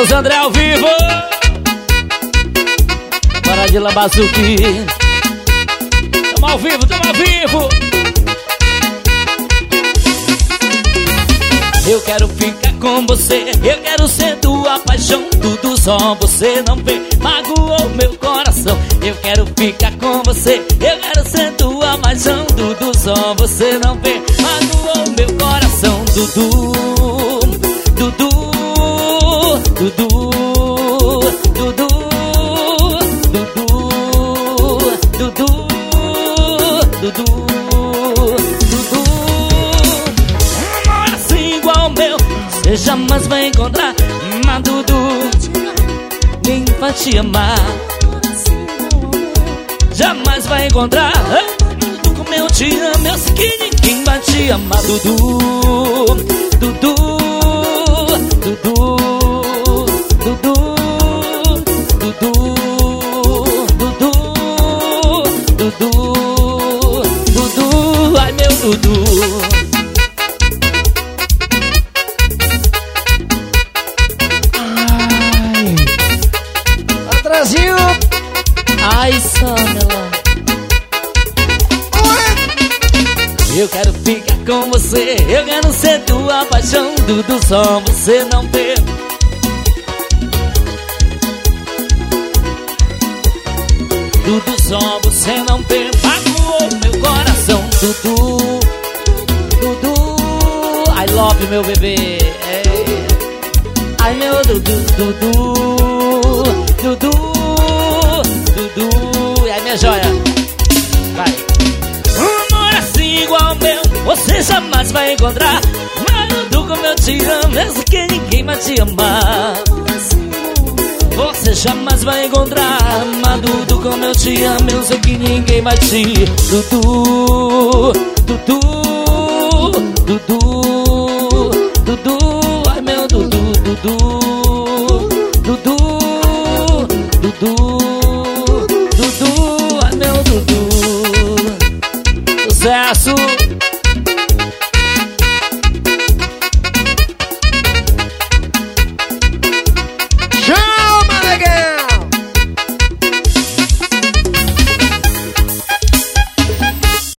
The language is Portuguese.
Carlos André ao vivo. Bora de Lambazuki. Tamo ao vivo, tamo ao vivo. Eu quero ficar com você, eu quero ser tua paixão. Tudo só você não vê, magoou meu coração. Eu quero ficar com você, eu quero ser tua paixão. Tudo só você não vê, magoou meu coração. Dudu, Dudu, Dudu, Dudu, Dudu, Dudu, Dudu, Dudu. Amor assim igual o meu, você jamais vai encontrar. Mas Dudu, quem vai te amar? Jamais vai encontrar. Dudu, como eu te amo, eu sei que ninguém vai te amar. Dudu, Dudu, Dudu, Dudu, Dudu, Dudu, Dudu, Dudu, ai meu Dudu. Brasil. Ai, Samela. Eu quero ficar com você, eu quero ser tua paixão. Tudo só você não vê. Tudo só você não vê, magoou meu coração. Dudu, Dudu, I love meu bebê. Ai meu Dudu, Dudu, Dudu, Dudu, e aí minha joia, vai. Um amor assim igual ao meu, você jamais vai encontrar. Mas Dudu, como eu te amo, mesmo que ninguém vai te amar. Você jamais vai encontrar. Mas Dudu, como eu te amo, eu sei que ninguém vai te. Dudu, Dudu,